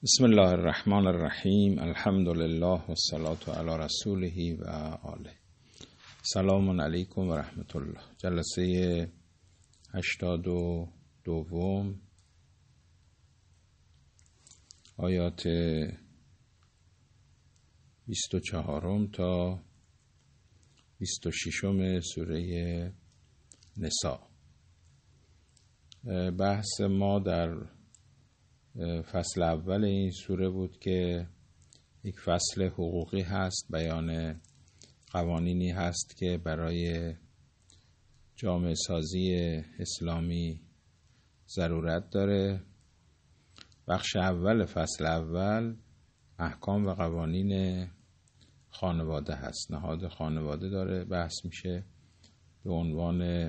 بسم الله الرحمن الرحیم. الحمد لله و الصلاة علی رسوله و آله. سلام علیکم و رحمت الله. جلسه 82 آیات 24 تا 26 سوره نساء. بحث ما در فصل اول این سوره بود که یک فصل حقوقی هست، بیان قوانینی هست که برای جامعه سازی اسلامی ضرورت داره. بخش اول فصل اول احکام و قوانین خانواده هست، نهاد خانواده داره بحث میشه به عنوان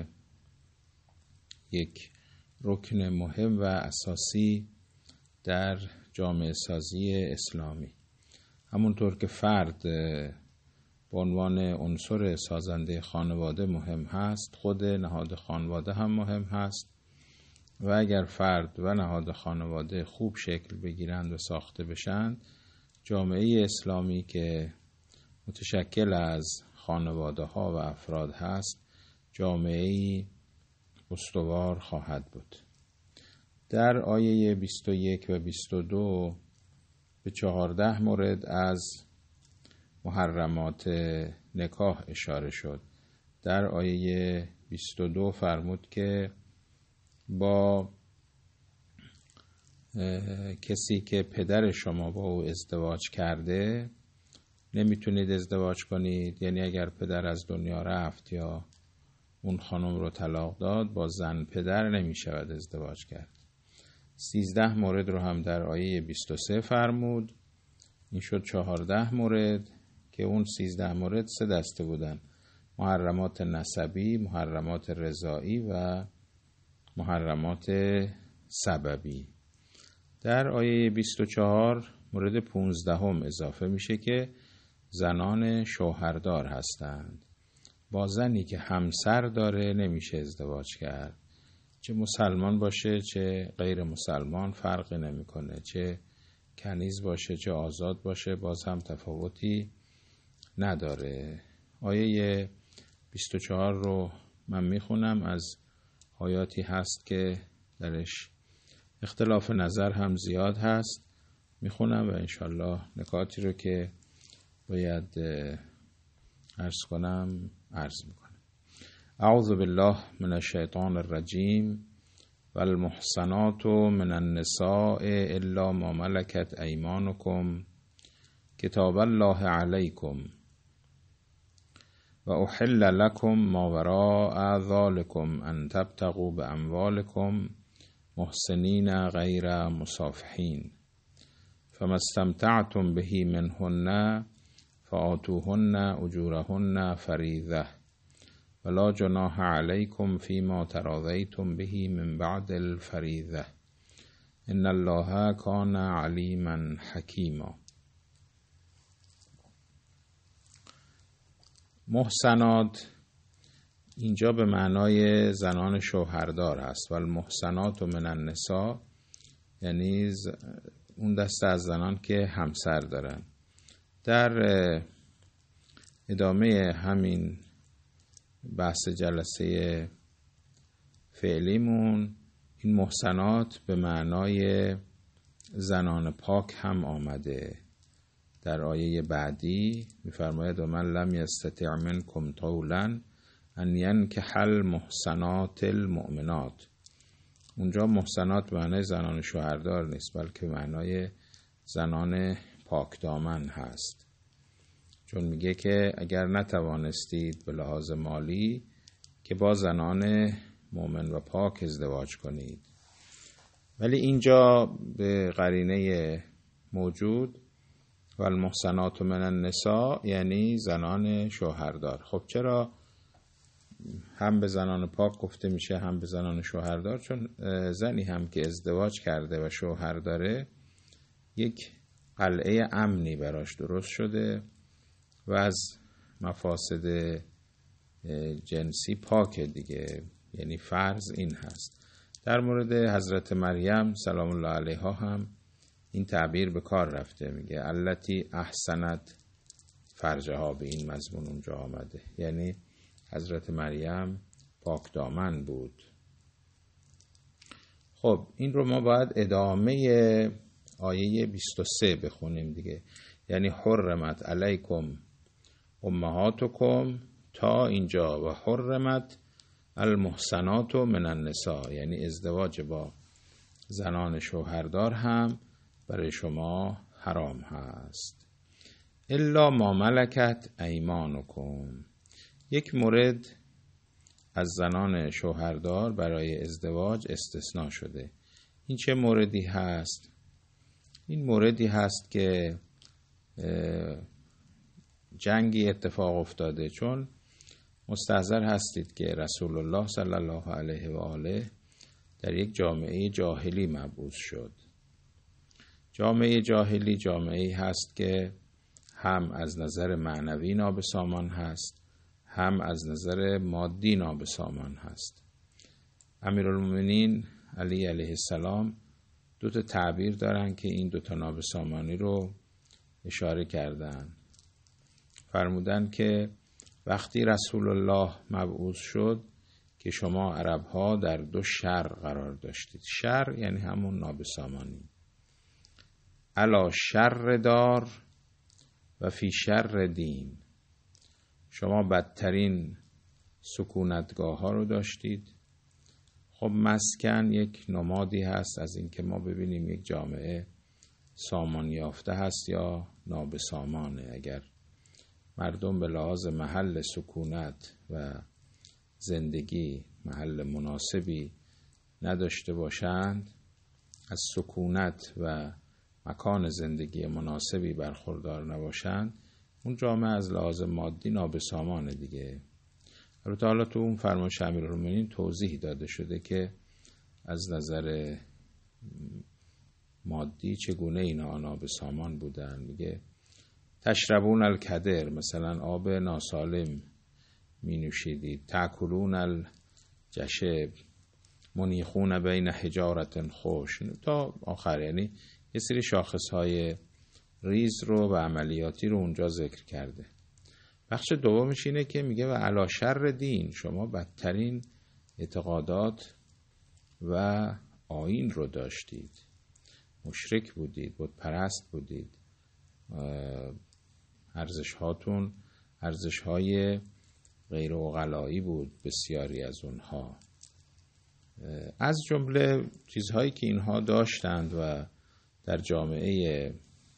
یک رکن مهم و اساسی در جامعه سازی اسلامی. همونطور که فرد به عنوان عنصر سازنده خانواده مهم هست، خود نهاد خانواده هم مهم هست و اگر فرد و نهاد خانواده خوب شکل بگیرند و ساخته بشن، جامعه اسلامی که متشکل از خانواده ها و افراد هست جامعه‌ای استوار خواهد بود. در آیه 21 و 22 به 14 مورد از محرمات نکاح اشاره شد. در آیه 22 فرمود که با کسی که پدر شما با او ازدواج کرده نمیتونید ازدواج کنید، یعنی اگر پدر از دنیا رفت یا اون خانم رو طلاق داد، با زن پدر نمیشود ازدواج کرد. 13 مورد رو هم در آیه 23 فرمود. این شد 14 مورد که اون 13 مورد 3 دسته بودن: محرمات نسبی، محرمات رضاعی و محرمات سببی. در آیه 24 مورد 15 اضافه میشه که زنان شوهردار هستند. با زنی که همسر داره نمیشه ازدواج کرد، چه مسلمان باشه چه غیر مسلمان فرقی نمیکنه، چه کنیز باشه چه آزاد باشه، باز هم تفاوتی نداره. آیه 24 رو من میخونم، از آیاتی هست که درش اختلاف نظر هم زیاد هست، میخونم و انشالله نکاتی رو که باید عرض کنم عرض میکنم. اعوذ بالله من الشیطان الرجیم والمحصنات من النساء الا ما ملكت ایمانکم کتاب الله علیکم و احل لكم ما وراء ذلكم ان تبتغوا باموالكم محسنین غیر مصافحین فما استمتعتم به منهن فآتوهن اجورهن فریضة ولا جناح علیکم فیما تراضیتم به من بعد الفریضة ان الله کان علیما حکیما. محسنات اینجا به معنای زنان شوهردار هست و المحسنات من النساء یعنی اون دسته از زنان که همسر دارن. در ادامه همین بحث جلسه فعلیمون این محسنات به معنای زنان پاک هم آمده. در آیه بعدی می‌فرماید و من لم یستطع منکم طولا ان ینکح المحسنات المؤمنات. اونجا محسنات به معنای زنان شوهردار نیست، بلکه معنای زنان پاک دامن هست، چون میگه که اگر نتوانستید به لحاظ مالی که با زنان مؤمن و پاک ازدواج کنید. ولی اینجا به قرینه موجود و المحسنات من النساء یعنی زنان شوهردار. خب چرا هم به زنان پاک گفته میشه هم به زنان شوهردار؟ چون زنی هم که ازدواج کرده و شوهر داره یک قلعه امنی براش درست شده و از مفاسد جنسی پاکه دیگه، یعنی فرض این هست. در مورد حضرت مریم سلام الله علیها هم این تعبیر به کار رفته، میگه التی احسنت فرجها، به این مضمون اونجا آمده، یعنی حضرت مریم پاک دامن بود. خب این رو ما باید ادامه آیه 23 بخونیم دیگه، یعنی حرمت علیکم امهاتکم تا اینجا و حرمت المحصنات من النساء، یعنی ازدواج با زنان شوهردار هم برای شما حرام هست. الا ما ملکت ایمانکم، یک مورد از زنان شوهردار برای ازدواج استثناء شده. این چه موردی هست؟ این موردی هست که جنگی اتفاق افتاده، چون مستحضر هستید که رسول الله صلی الله علیه و آله در یک جامعه جاهلی مبعوث شد. جامعه جاهلی جامعه‌ای هست که هم از نظر معنوی نابسامان هست، هم از نظر مادی نابسامان هست. امیرالمومنین علی علیه السلام دو تا تعبیر دارن که این دو تا نابسامانی رو اشاره کردن. فرمودن که وقتی رسول الله مبعوث شد که شما عرب‌ها در دو شر قرار داشتید. شر یعنی همون نابسامانی. علا شر دار و فی شر دین، شما بدترین سکونتگاه ها رو داشتید. خب مسکن یک نمادی هست از اینکه ما ببینیم یک جامعه سامان یافته هست یا نابسامانه. اگر مردم به لحاظ محل سکونت و زندگی محل مناسبی نداشته باشند، از سکونت و مکان زندگی مناسبی برخوردار نباشند، اون جامعه از لحاظ مادی نابسامانه دیگه. البته حالا تو اون فرمایش امیرالمومنین توضیح داده شده که از نظر مادی چگونه اینا نابسامان بودن. میگه تشربون الکدر، مثلا آب ناسالم می نوشیدید. تاکلون الجشب، منیخون بین حجارت خوش، تا آخر. یعنی یه سری شاخصهای ریز رو و عملیاتی رو اونجا ذکر کرده. بخش دومش اینه که میگه و علی شر دین، شما بدترین اعتقادات و آیین رو داشتید، مشرک بودید، بت پرست بودید، ارزش هاتون ارزش های غیر عقلایی بود بسیاری از اونها. از جمله چیزهایی که اینها داشتند و در جامعه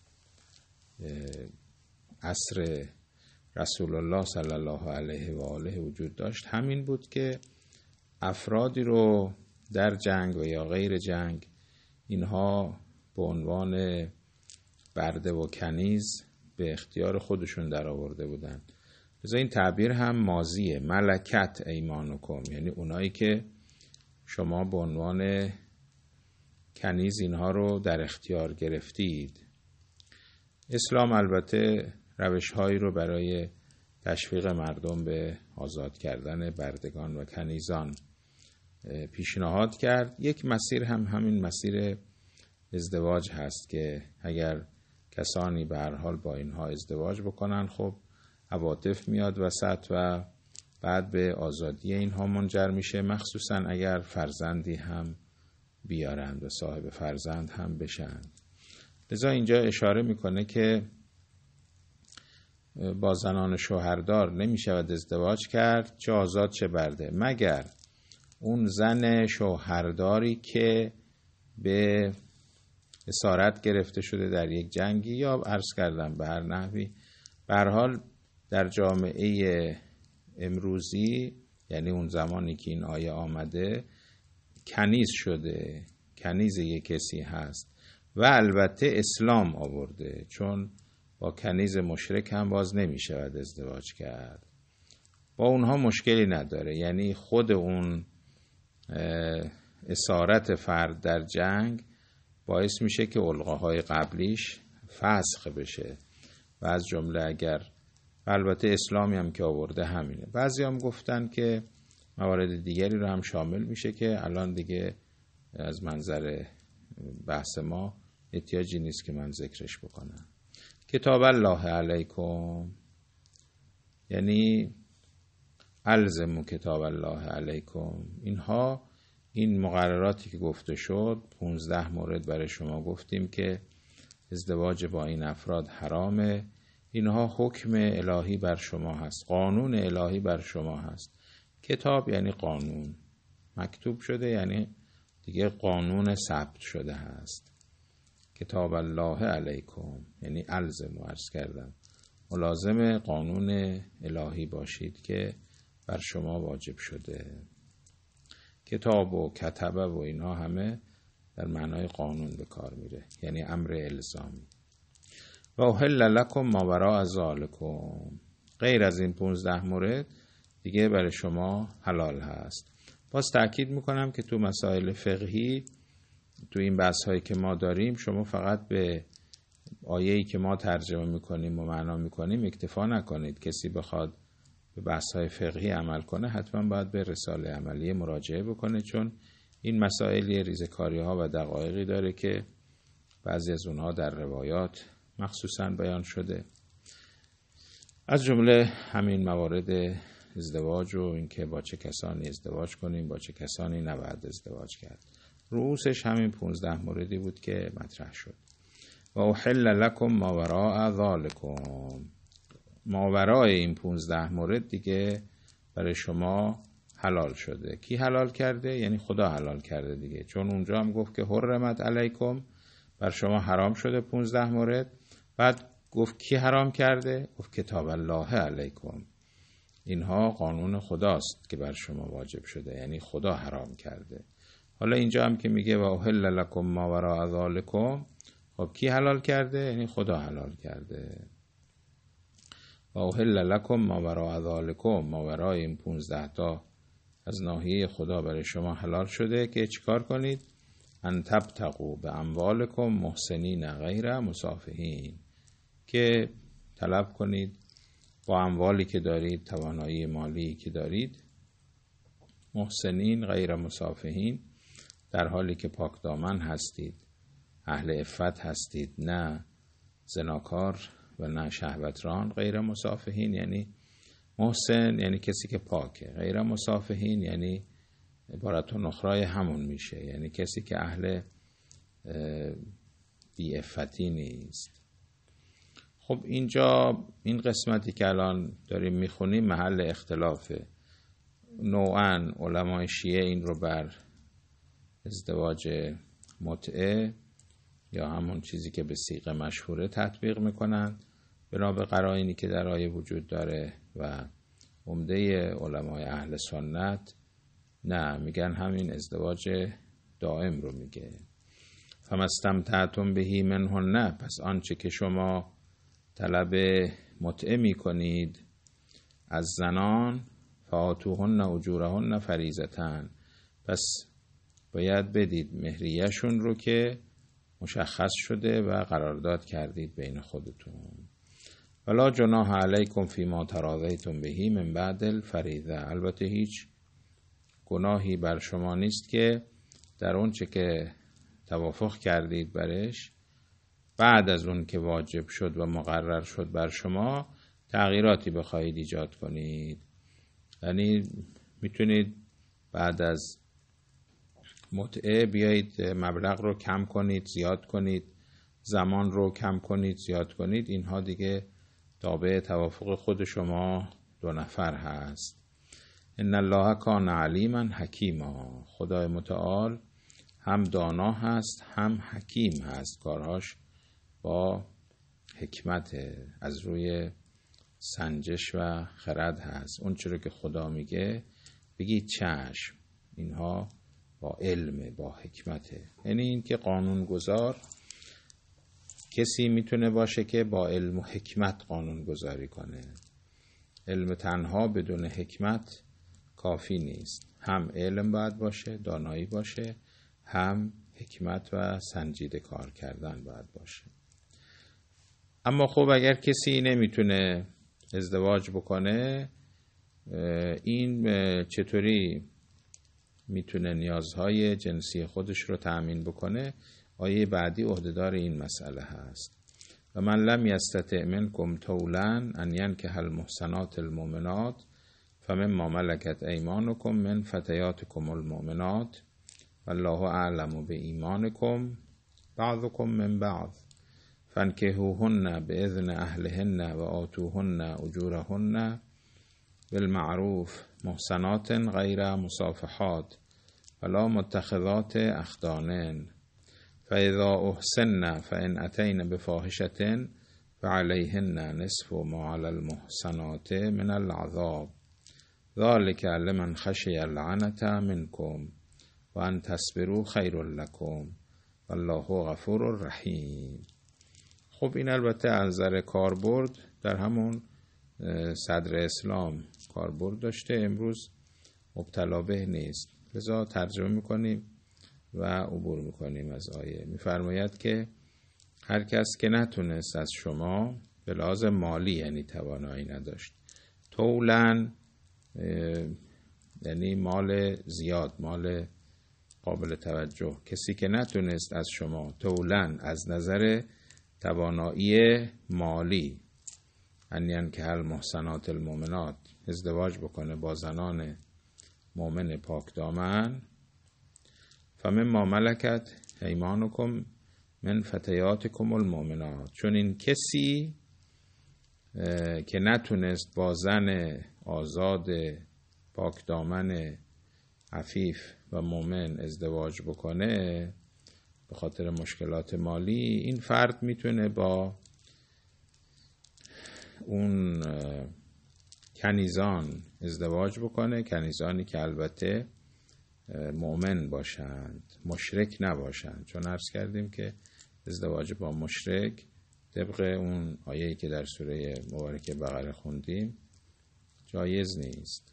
عصر رسول الله صلی الله علیه و آله وجود داشت، همین بود که افرادی رو در جنگ و یا غیر جنگ اینها به عنوان برده و کنیز به اختیار خودشون در آورده بودن. لذا این تعبیر هم ماضیه، ملکت ایمانکم، یعنی اونایی که شما به عنوان کنیز اینها رو در اختیار گرفتید. اسلام البته روش‌هایی رو برای تشویق مردم به آزاد کردن بردگان و کنیزان پیشنهاد کرد. یک مسیر هم همین مسیر ازدواج هست که اگر کسانی به هر حال با اینها ازدواج بکنن، خب عواطف میاد وسط و بعد به آزادی اینها منجر میشه، مخصوصا اگر فرزندی هم بیارند و صاحب فرزند هم بشن. لذا اینجا اشاره میکنه که با زنان شوهردار نمیشود ازدواج کرد، چه آزاد چه برده، مگر اون زن شوهرداری که به اسارت گرفته شده در یک جنگی یا عرض کردم به هر نحوی. به هر حال در جامعه امروزی، یعنی اون زمانی که این آیه آمده، کنیز شده، کنیز یک کسی هست و البته اسلام آورده، چون با کنیز مشرک هم باز نمی شود ازدواج کرد. با اونها مشکلی نداره، یعنی خود اون اسارت فرد در جنگ باعث میشه که علقه‌های قبلیش فسخ بشه و از جمله اگر البته اسلامی هم که آورده همینه. بعضی هم گفتن که موارد دیگری رو هم شامل میشه که الان دیگه از منظر بحث ما احتیاجی نیست که من ذکرش بکنم. کتاب الله علیکم یعنی الزموا کتاب الله علیکم. این مقرراتی که گفته شد 15 مورد برای شما گفتیم که ازدواج با این افراد حرامه. اینها حکم الهی بر شما هست، قانون الهی بر شما هست. کتاب یعنی قانون، مکتوب شده یعنی دیگه قانون ثبت شده هست. کتاب الله علیکم یعنی الزم عرض کردم ملازم قانون الهی باشید که بر شما واجب شده. کتاب و کتبه و اینها همه در معنای قانون به کار میره، یعنی امر الزامی. و احل لکم ما وراء ذالکم، غیر از این 15 مورد دیگه برای شما حلال هست. باز تأکید میکنم که تو مسائل فقهی، تو این بحث هایی که ما داریم، شما فقط به آیه‌ای که ما ترجمه میکنیم و معنا میکنیم اکتفا نکنید. کسی بخواد به بحث های فقهی عمل کنه حتما باید به رساله عملیه مراجعه بکنه، چون این مسائل ریزکاری ها و دقایقی داره که بعضی از اونها در روایات مخصوصا بیان شده، از جمله همین موارد ازدواج و اینکه با چه کسانی ازدواج کنیم، با چه کسانی نباید ازدواج کرد. رؤوسش همین 15 موردی بود که مطرح شد. و احل لکم ما وراء ذالکم، ما ورای این 15 مورد دیگه برای شما حلال شده. کی حلال کرده؟ یعنی خدا حلال کرده دیگه، چون اونجا هم گفت که حرمت علیکم، بر شما حرام شده 15 مورد. بعد گفت کی حرام کرده؟ گفت کتاب الله علیکم، اینها قانون خداست که بر شما واجب شده، یعنی خدا حرام کرده. حالا اینجا هم که میگه و احل لکم ما وراء ذالکم، خب کی حلال کرده؟ یعنی خدا حلال کرده. و احل لکم ما وراء ذالکم، ما ورای این 15 تا از ناحیه خدا برای شما حلال شده که چیکار کنید؟ ان تبتغوا باموالکم محسنین غیر مسافحین، که طلب کنید با اموالی که دارید، توانایی مالی که دارید، محسنین غیر مسافحین، در حالی که پاک دامن هستید، اهل عفت هستید، نه زناکار و نه شهوتران. غیر مسافحین یعنی محسن یعنی کسی که پاکه، غیر مسافحین یعنی عبارت و نخرای همون میشه، یعنی کسی که اهل بی عفتی نیست. خب اینجا این قسمتی که الان داریم میخونیم محل اختلافه. نوعاً علمای شیعه این رو بر ازدواج متعه یا همون چیزی که به صیغه مشهوره تطبیق میکنن بنا به قرائنی که در آیه وجود داره، و عمده علمای اهل سنت نه، میگن همین ازدواج دائم رو میگه. فما استمتعتم به منهن، پس آنچه که شما طلب متعه میکنید از زنان، فآتوهن اجورهن فریضةً، پس باید بدید مهریه‌شون رو که مشخص شده و قرارداد کردید بین خودتون. ولا جناح علیکم فیما تراضیتم به من بعد الفریضه، البته هیچ گناهی بر شما نیست که در اون چه که توافق کردید برش، بعد از اون که واجب شد و مقرر شد بر شما، تغییراتی بخواهید ایجاد کنید. یعنی میتونید بعد از متعه بیایید مبلغ رو کم کنید، زیاد کنید، زمان رو کم کنید، زیاد کنید. اینها دیگه تابع توافق خود شما دو نفر هست. ان الله کان علیما حکیما، خدای متعال هم دانا هست هم حکیم هست، کارهاش با حکمت، از روی سنجش و خرد هست. اون چرا که خدا میگه بگید چشم، اینها با علم، با حکمته. یعنی این که قانون گذار کسی میتونه باشه که با علم و حکمت قانون گذاری کنه. علم تنها بدون حکمت کافی نیست، هم علم باید باشه، دانایی باشه، هم حکمت و سنجیده کار کردن باید باشه. اما خب اگر کسی نمیتونه ازدواج بکنه، این چطوری میتونه نیازهای جنسی خودش رو تأمین بکنه؟ آیه بعدی عهدهدار این مسئله هست. و من لم یستطع منکم طولا ان ینکح المحصنات المؤمنات فمما ملکت ایمانکم من فتیاتکم المؤمنات والله اعلم بایمانکم بعضکم من بعض فانکحوهن باذن اهلهن و آتوهن اجورهن بالمعروف محصنات غیر مصافحات ولا متخذات اخدان فاذا احسن فان اتین بفاحشة فعلیهن نصف ما علی المحصنات من العذاب ذلك لمن خشی العنة منکم و ان تصبروا خیر لکم والله غفور رحیم. خب این البته از نظر کاربرد در همون صدر اسلام کاربرد داشته، امروز مبتلا به نیست، لذا ترجمه میکنیم و عبور میکنیم از آیه. میفرماید که هر کس که نتونست از شما به لحاظ مالی، یعنی توانایی نداشت، طولاً یعنی مال زیاد، مال قابل توجه، کسی که نتونست از شما طولاً از نظر توانایی مالی ان ینکح المحصنات المؤمنات ازدواج بکنه با زنان مؤمن پاک دامن، فمما ملکت ایمانکم من فتیاتکم المؤمنات، چون این کسی که نتونست با زن آزاد پاک دامن عفیف و مؤمن ازدواج بکنه به خاطر مشکلات مالی، این فرد میتونه با اون کنیزان ازدواج بکنه، کنیزانی که البته مؤمن باشند، مشرک نباشند، چون عرض کردیم که ازدواج با مشرک طبق اون آیه‌ای که در سوره مبارکه بقره خوندیم جایز نیست.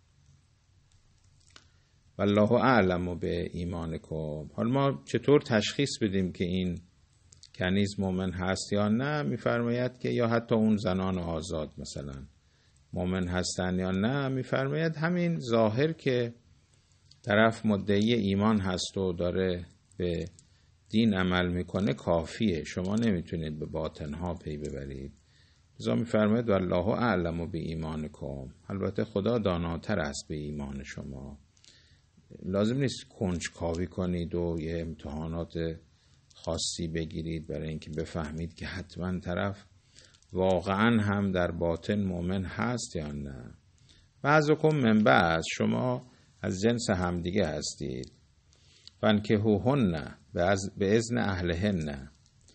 والله اعلم به ایمانکم. حالا ما چطور تشخیص بدیم که این کنیز مؤمن هست یا نه؟ میفرماید که یا حتی اون زنان آزاد مثلا مؤمن هستن یا نه. میفرماید همین ظاهر که طرف مدعی ایمان هست و داره به دین عمل میکنه کافیه، شما نمیتونید به باطنها پی ببرید. لذا میفرماید والله اعلم به ایمانکم، البته خدا داناتر است به ایمان شما. لازم نیست کنجکاوی کنید و یه امتحانات خاصی بگیرید برای اینکه بفهمید که حتما طرف واقعا هم در باطن مؤمن هست یا نه. بعضکم من بعض، شما از جنس همدیگه هستید. فانکحوهن به اذن اهلهن.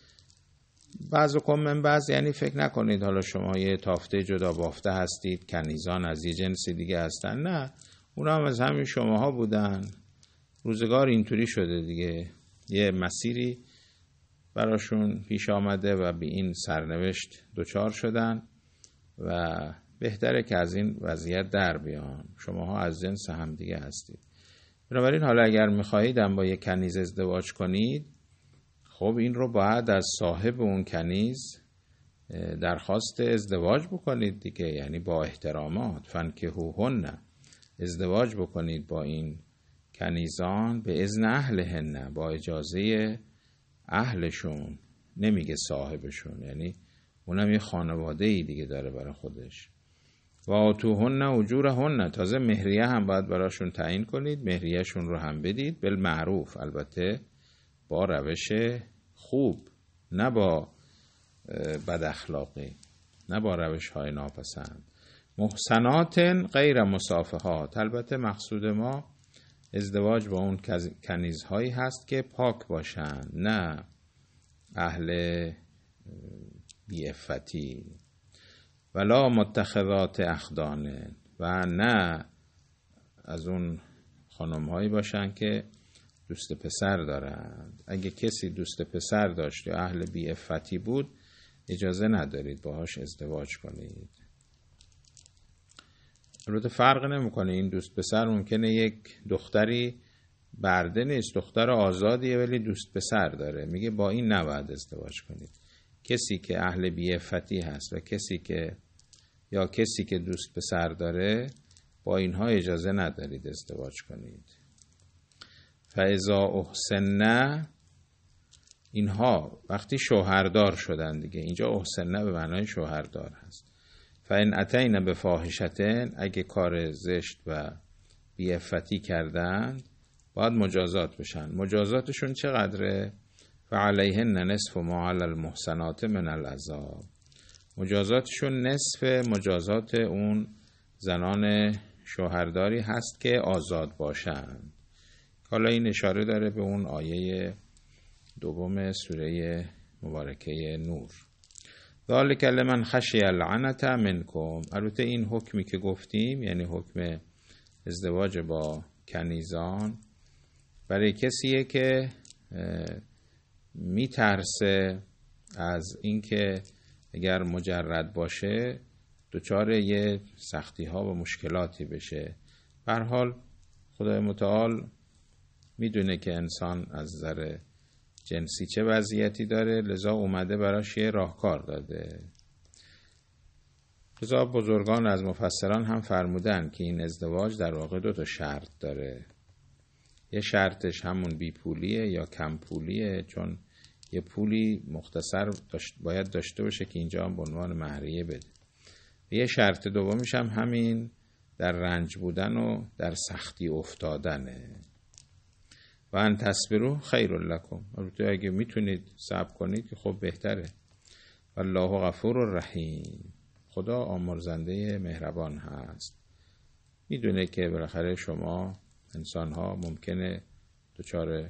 بعضکم من بعض یعنی فکر نکنید حالا شما یه تافته جدا بافته هستید، کنیزان از یه جنس دیگه هستن، نه، اونا هم از همین شماها بودن، روزگار اینطوری شده دیگه، یه مسیری براشون پیش آمده و به این سرنوشت دچار شدن و بهتره که از این وضعیت در بیان. شماها از جنس هم دیگه هستید. بنابراین حالا اگر میخواهید هم با یک کنیز ازدواج کنید، خب این رو باید از صاحب اون کنیز درخواست ازدواج بکنید دیگه، یعنی با احترامات. فانکحوهن، ازدواج بکنید با این کنیزان به اذن اهلهن، با اجازه اهلشون، نمیگه صاحبشون، یعنی اونم یه خانواده‌ای دیگه داره برای خودش. و آتوهن اجورهن، تازه مهریه هم باید براشون تعیین کنید، مهریهشون رو هم بدید، بالمعروف، البته با روش خوب، نه با بد اخلاقی، نه با روش های ناپسند. محصنات غیر مصافحات، البته مقصود ما ازدواج با اون کنیزهایی هست که پاک باشن، نه اهل بی‌عفتی. ولا متخذات اخدان، و نه از اون خانم هایی باشن که دوست پسر دارند. اگه کسی دوست پسر داشت یا اهل بی‌عفتی بود، اجازه ندارید باهاش ازدواج کنید. البته فرق نمیکنه، این دوست پسر ممکنه یک دختری برده نیست، دختر آزادیه ولی دوست پسر داره، میگه با این نباید ازدواج کنید. کسی که اهل بی‌عفتی هست و کسی که دوست پسر داره، با اینها اجازه ندارید ازدواج کنید. فاذا احسن، اینها وقتی شوهردار شدن دیگه، اینجا احسنه به معنای شوهردار هست. فإن اتینا بفاحشة، اگه کار زشت و بی‌عفتی کردن باید مجازات بشن. مجازاتشون چقدره؟ فعلیهن نصف ما علی المحصنات من العذاب. مجازاتشون نصف مجازات اون زنان شوهرداری هست که آزاد باشن. حالا این اشاره داره به اون آیه 2 سوره مبارکه نور. ذالک لمن خشی العنت منکم. البته این حکمی که گفتیم، یعنی حکم ازدواج با کنیزان، برای کسیه که میترسه از اینکه اگر مجرد باشه دچار یه سختی ها و مشکلاتی بشه. به هر حال خدای متعال میدونه که انسان از نظر جنسی چه وضعیتی داره، لذا اومده براش یه راهکار داده. لذا بزرگان از مفسران هم فرمودن که این ازدواج در واقع 2 شرط داره. یه شرطش همون بیپولیه یا کم پولیه، چون یه پولی مختصر باید داشته باشه که اینجا هم به عنوان مهریه بده. یه شرط دومیش هم همین در رنج بودن و در سختی افتادنه. و ان تصبروا خیر لکم. البته اگه میتونید صبر کنید که خب بهتره. والله غفور رحیم. خدا آمرزنده مهربان هست. میدونه که بالاخره شما انسان ها ممکنه دچار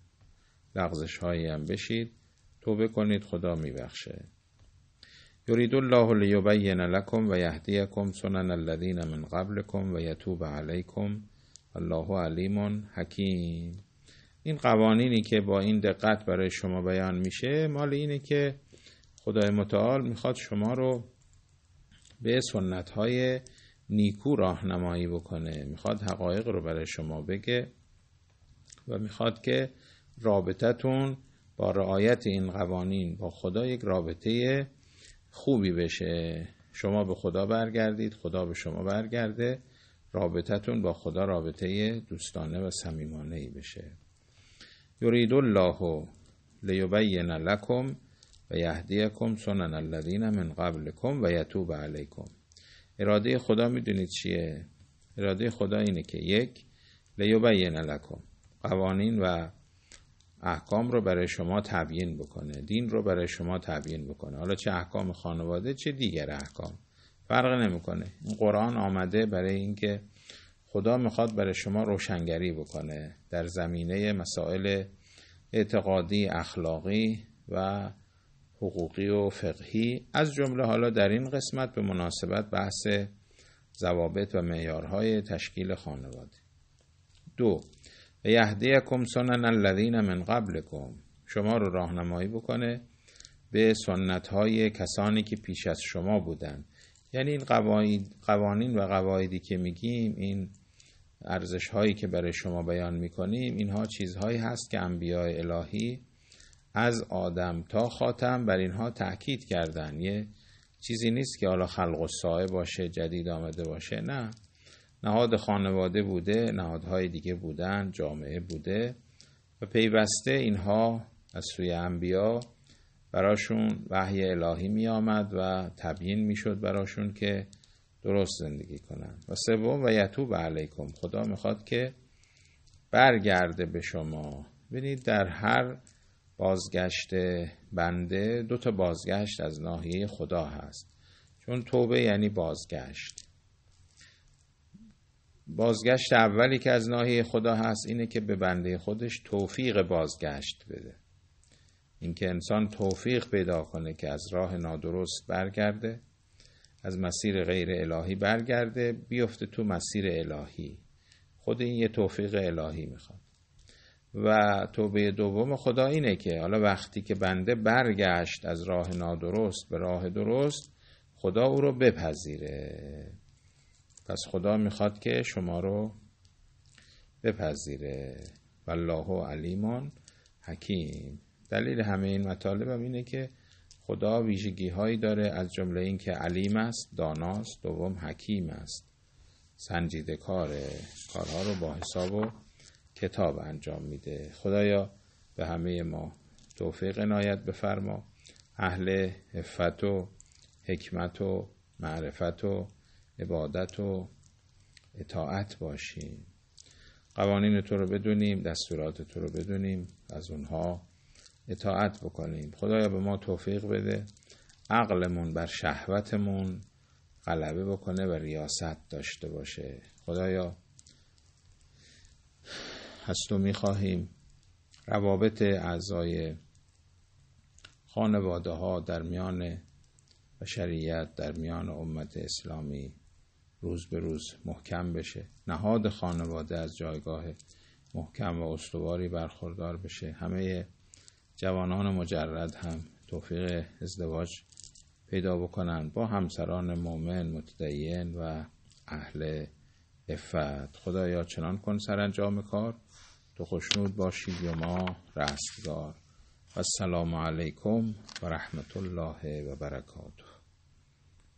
لغزش هایی هم بشید. توبه کنید، خدا میبخشه. یرید الله لیبین لکم و یهدیکم سنن الذین من قبلکم و یتوب علیکم الله علیم حکیم. این قوانینی که با این دقت برای شما بیان میشه مال اینه که خدای متعال میخواد شما رو به سنت‌های نیکو راهنمایی بکنه، میخواد حقایق رو برای شما بگه و میخواد که رابطتون با رعایت این قوانین با خدا یک رابطه خوبی بشه. شما به خدا برگردید، خدا به شما برگرده، رابطتون با خدا رابطه دوستانه و صمیمانه‌ای بشه. یرید الله لیبین لکم و یهدیکم سنن الذین من قبلکم و یتوب علیکم. اراده خدا میدونید چیه؟ اراده خدا اینه که یک، لیبین لکم، قوانین و احکام رو برای شما تبیین بکنه، دین رو برای شما تبیین بکنه. حالا چه احکام خانواده چه دیگر احکام فرق نمیکنه. این قرآن آمده برای اینکه خدا میخواد برای شما روشنگری بکنه در زمینه مسائل اعتقادی، اخلاقی و حقوقی و فقهی، از جمله حالا در این قسمت به مناسبت بحث ضوابط و معیارهای تشکیل خانواده. 2، و یهدیکم سنن الذین من قبلکم، شما رو راهنمایی بکنه به سنت‌های کسانی که پیش از شما بودن. یعنی این قوانین و قواعدی که میگیم، این ارزش‌هایی که برای شما بیان میکنیم، اینها چیزهایی هست که انبیاء الهی از آدم تا خاتم بر اینها تأکید کردن. یه چیزی نیست که حالا خلق الساعه باشه، جدید آمده باشه. نه، نهاد خانواده بوده، نهادهای دیگه بودن، جامعه بوده و پیوسته اینها از سوی انبیا براشون وحی الهی می آمد و تبیین می شد براشون که درست زندگی کنن. و 3، و یتوب علیکم، خدا میخواد که برگرده به شما. ببینید در هر بازگشت بنده 2 بازگشت از ناحیه خدا هست، چون توبه یعنی بازگشت. بازگشت اولی که از ناحیه خدا هست اینه که به بنده خودش توفیق بازگشت بده، اینکه انسان توفیق پیدا کنه که از راه نادرست برگرده، از مسیر غیر الهی برگرده، بیفته تو مسیر الهی. خود این یه توفیق الهی میخواد. و توبه دوم خدا اینه که حالا وقتی که بنده برگشت از راه نادرست به راه درست، خدا او رو بپذیره. پس خدا میخواد که شما رو بپذیره. والله علیم حکیم. دلیل همه این مطالب هم اینه که خدا ویژگی هایی داره، از جمله این که علیم است، داناست، دوم حکیم است، سنجیده کاره، کارها رو با حساب و کتاب انجام میده. خدایا به همه ما توفیق عنایت بفرما. اهل عفت و حکمت و معرفت و عبادت و اطاعت باشیم. قوانین تو رو بدونیم، دستورات تو رو بدونیم، از اونها اطاعت بکنیم. خدایا به ما توفیق بده عقلمون بر شهوتمون غلبه بکنه و ریاست داشته باشه. خدایا از تو میخواهیم روابط اعضای خانواده ها در میان بشریت، در میان امت اسلامی روز به روز محکم بشه. نهاد خانواده از جایگاه محکم و استواری برخوردار بشه. همه جوانان مجرد هم توفیق ازدواج پیدا بکنند با همسران مؤمن، متدین و اهل عفت. خدایا چنان کن سرانجام کار تو خوشنود باشی و ما رستگار. و السلام علیکم و رحمت الله و برکاته.